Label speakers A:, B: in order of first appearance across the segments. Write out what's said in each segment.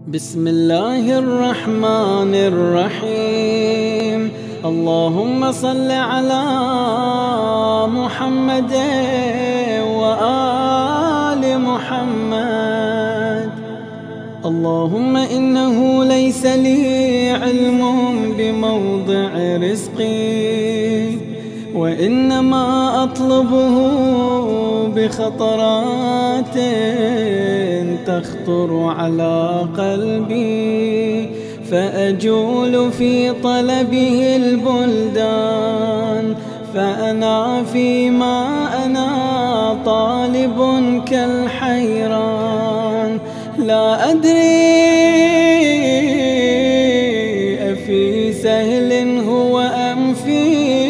A: بسم الله الرحمن الرحيم. اللهم صل على محمد وآل محمد. اللهم إنه ليس لي علم بموضع رزقي، وإنما أطلبه بخطرات تخطر على قلبي، فأجول في طلبه البلدان، فأنا فيما أنا طالب كالحيران. لا أدري أفي سهل هو أم في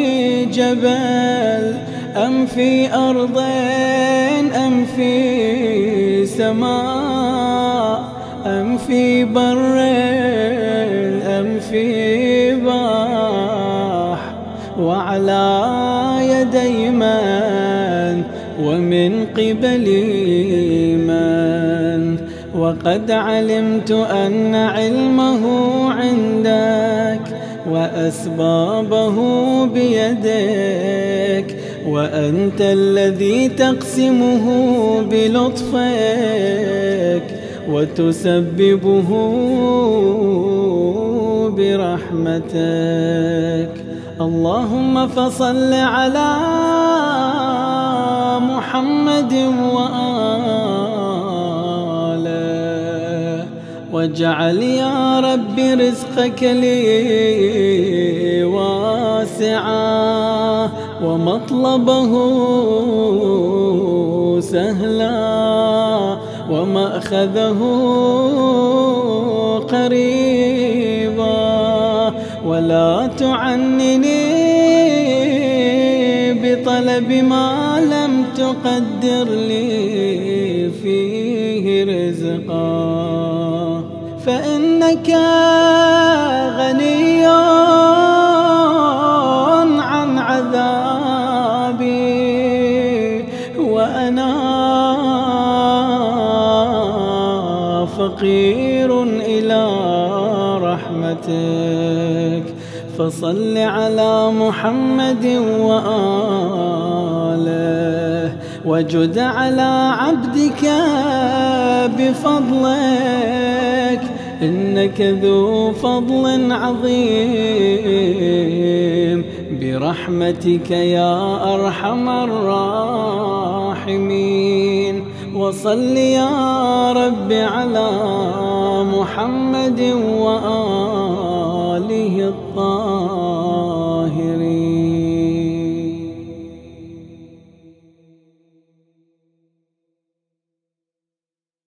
A: جبل، أم في أرض أم في سماء، أم في بر أم في بحر، وعلى يدي من ومن قبلي من. وقد علمت أن علمه عندك وأسبابه بيدك، وأنت الذي تقسمه بلطفك وتسببه برحمتك. اللهم فصل على محمد وآله، واجعل يا رب رزقك لي واسعا، ومطلبه سهلا، ومأخذه قريبا. ولا تعنني بطلب ما لم تقدر لي فيه رزقا، فإنك غني عن عذابي، وأنا فقير إلى رحمتك. فصل على محمد وآله، وجد على عبدك بفضلك، إنك ذو فضل عظيم، برحمتك يا أرحم الراحمين. وصل يا رب على محمد وآله الطاهرين.